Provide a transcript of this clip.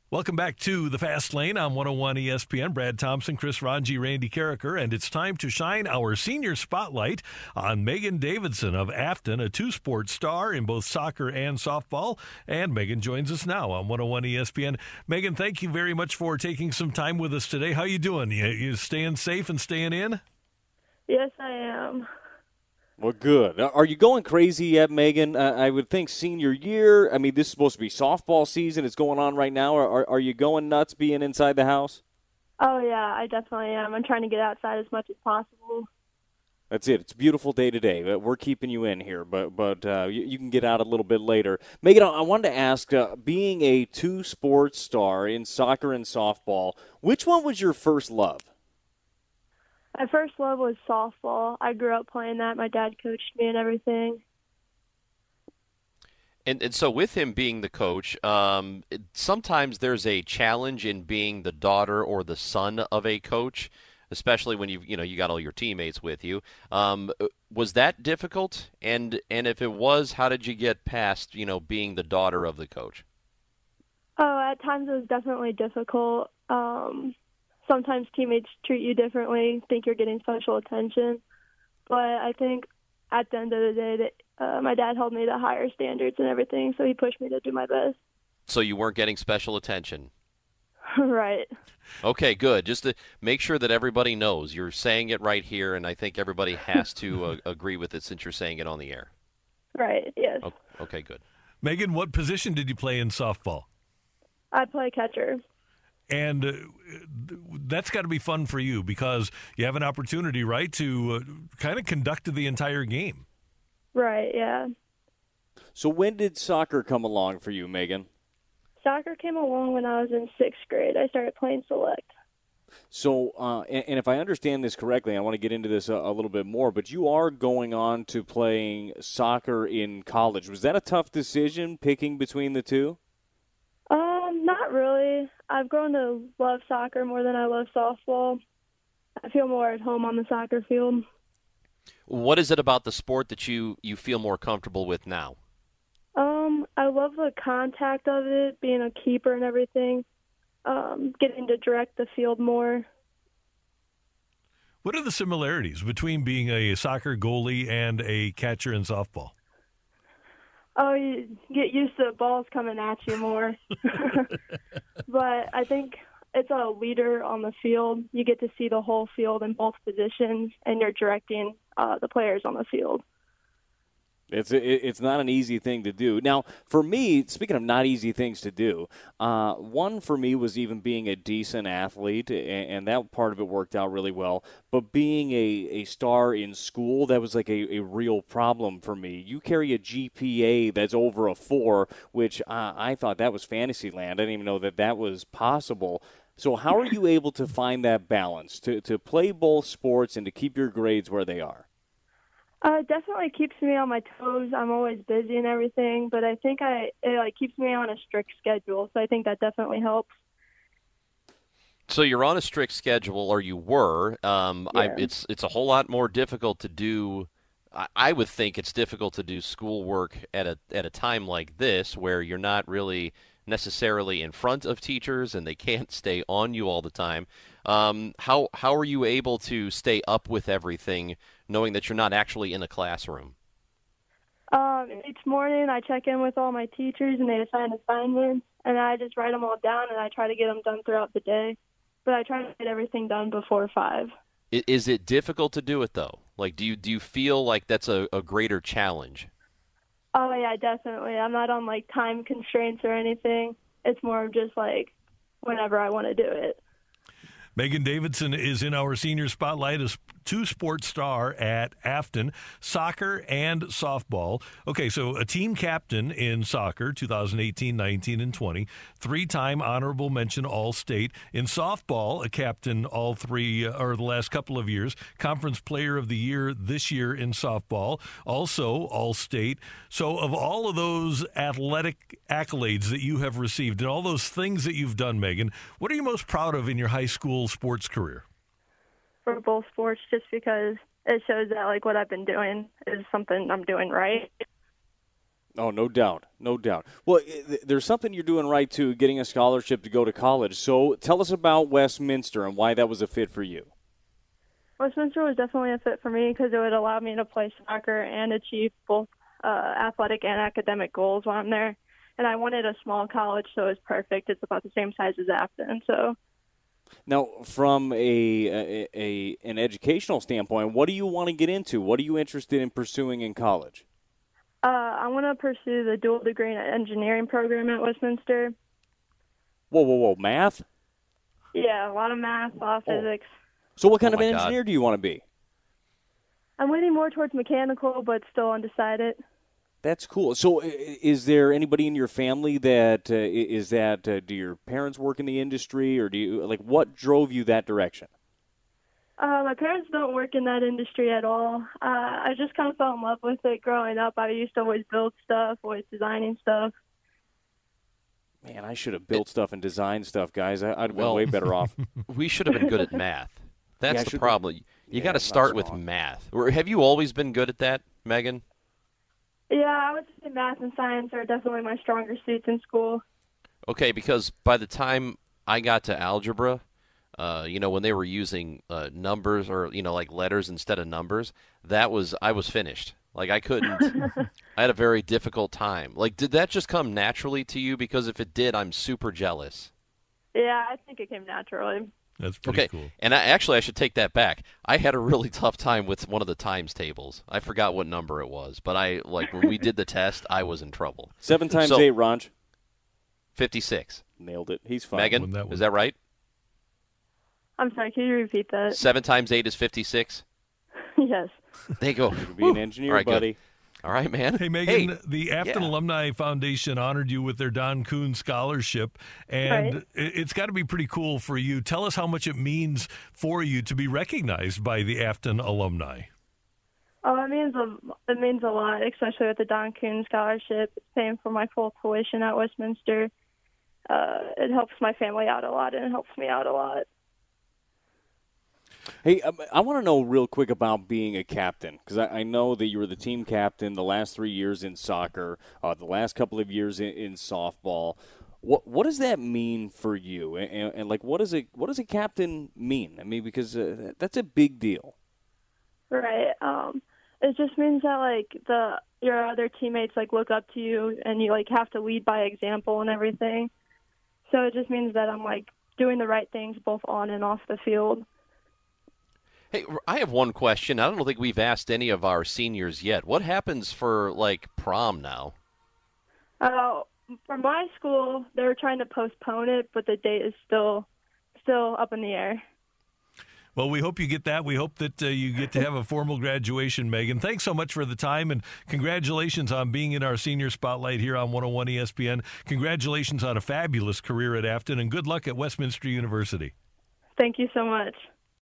Welcome back to the Fast Lane on 101 ESPN. Brad Thompson, Chris Ranji, Randy Carricker, and it's time to shine our senior spotlight on Megan Davidson of Afton, a two-sport star in both soccer and softball. And Megan joins us now on 101 ESPN. Megan, thank you very much for taking some time with us today. How you doing? You staying safe and staying in? Yes, I am. Well, good. Are you going crazy yet, Megan? I would think senior year. I mean, this is supposed to be softball season. It's going on right now. Are you going nuts being inside the house? Oh, yeah, I definitely am. I'm trying to get outside as much as possible. That's it. It's a beautiful day today. We're keeping you in here, but you can get out a little bit later. Megan, I wanted to ask, being a two-sport star in soccer and softball, which one was your first love? My first love was softball. I grew up playing that. My dad coached me and everything. And so with him being the coach, sometimes there's a challenge in being the daughter or the son of a coach, especially when you got all your teammates with you. Was that difficult? And if it was, how did you get past being the daughter of the coach? Oh, at times it was definitely difficult. Sometimes teammates treat you differently, think you're getting special attention. But I think at the end of the day, that my dad held me to higher standards and everything, so he pushed me to do my best. So you weren't getting special attention? Right. Okay, good. Just to make sure that everybody knows. You're saying it right here, and I think everybody has to agree with it since you're saying it on the air. Right, yes. Okay, good. Megan, what position did you play in softball? I play catcher. And that's got to be fun for you because you have an opportunity, right, to kind of conduct the entire game. Right, yeah. So when did soccer come along for you, Megan? Soccer came along when I was in 6th grade. I started playing select. So, and if I understand this correctly, I want to get into this a little bit more, but you are going on to playing soccer in college. Was that a tough decision, picking between the two? Not really. I've grown to love soccer more than I love softball. I feel more at home on the soccer field. What is it about the sport that you feel more comfortable with now? I love the contact of it, being a keeper and everything, getting to direct the field more. What are the similarities between being a soccer goalie and a catcher in softball? Oh, you get used to the balls coming at you more. But I think it's a leader on the field. You get to see the whole field in both positions, and you're directing the players on the field. It's not an easy thing to do. Now, for me, speaking of not easy things to do, one for me was even being a decent athlete, and that part of it worked out really well. But being a star in school, that was like a real problem for me. You carry a GPA that's over a 4, which I thought that was fantasy land. I didn't even know that was possible. So how are you able to find that balance, to play both sports and to keep your grades where they are? It definitely keeps me on my toes. I'm always busy and everything, but I think it keeps me on a strict schedule, so I think that definitely helps. So you're on a strict schedule, or you were. Yeah. It's a whole lot more difficult to do. I would think it's difficult to do schoolwork at a time like this, where you're not really necessarily in front of teachers and they can't stay on you all the time. How are you able to stay up with everything, knowing that you're not actually in a classroom? Each morning I check in with all my teachers and they assign assignments, and I just write them all down and I try to get them done throughout the day. But I try to get everything done before 5. Is it difficult to do it, though? Like, do you feel like that's a greater challenge? Oh, yeah, definitely. I'm not on, time constraints or anything. It's more of just, whenever I want to do it. Megan Davidson is in our senior spotlight as two-sport star at Afton, soccer and softball. Okay, so a team captain in soccer, 2018, 19, and 20. 3-time honorable mention All-State. In softball, a captain all three, or the last couple of years. Conference Player of the Year this year in softball. Also All-State. So of all of those athletic accolades that you have received and all those things that you've done, Megan, what are you most proud of in your high school sports career? For both sports, just because it shows that what I've been doing is something I'm doing right. Oh, no doubt. No doubt. Well, there's something you're doing right, too, getting a scholarship to go to college. So tell us about Westminster and why that was a fit for you. Westminster was definitely a fit for me because it would allow me to play soccer and achieve both athletic and academic goals while I'm there. And I wanted a small college, so it was perfect. It's about the same size as Afton. So now, from an educational standpoint, what do you want to get into? What are you interested in pursuing in college? I want to pursue the dual degree in engineering program at Westminster. Whoa, math? Yeah, a lot of math, a lot of physics. So what kind of my an God. engineer do you want to be? I'm leaning more towards mechanical, but still undecided. That's cool. So is there anybody in your family that do your parents work in the industry, or do you, like, what drove you that direction? My parents don't work in that industry at all. I just kind of fell in love with it growing up. I used to always build stuff, always designing stuff. Man, I should have built stuff and designed stuff, guys. I'd have been Well, way better off. We should have been good at math. That's the should- problem. You yeah, got to not start with strong. math. Or have you always been good at that, Megan? Yeah, I would say math and science are definitely my stronger suits in school. Okay, because by the time I got to algebra, when they were using numbers or like letters instead of numbers, I was finished. Like I couldn't. I had a very difficult time. Like, did that just come naturally to you? Because if it did, I'm super jealous. Yeah, I think it came naturally. That's pretty Okay, cool. and I should take that back. I had a really tough time with one of the times tables. I forgot what number it was, but when we did the test, I was in trouble. 7 times So- 8, Ronj. 56. Nailed it. He's fine. Megan, that was- is that right? I'm sorry, can you repeat that? 7 times 8 is 56. Yes. There you go. Be an engineer, All right, good. buddy. All right, man. Hey, Megan, Hey, the Afton yeah. Alumni Foundation honored you with their Don Kuhn Scholarship, and Right. it's got to be pretty cool for you. Tell us how much it means for you to be recognized by the Afton alumni. Oh, it means a lot, especially with the Don Kuhn Scholarship. It's paying for my full tuition at Westminster. It helps my family out a lot, and it helps me out a lot. Hey, I want to know real quick about being a captain, because I know that you were the team captain the last 3 years in soccer, the last couple of years in softball. What does that mean for you? And like, what does a captain mean? I mean, because that's a big deal. Right. It just means that your other teammates look up to you, and you have to lead by example and everything. So it just means that I'm doing the right things both on and off the field. Hey, I have one question. I don't think we've asked any of our seniors yet. What happens for prom now? For my school, they're trying to postpone it, but the date is still up in the air. Well, we hope you get that. We hope that you get to have a formal graduation, Megan. Thanks so much for the time, and congratulations on being in our senior spotlight here on 101 ESPN. Congratulations on a fabulous career at Afton, and good luck at Westminster University. Thank you so much.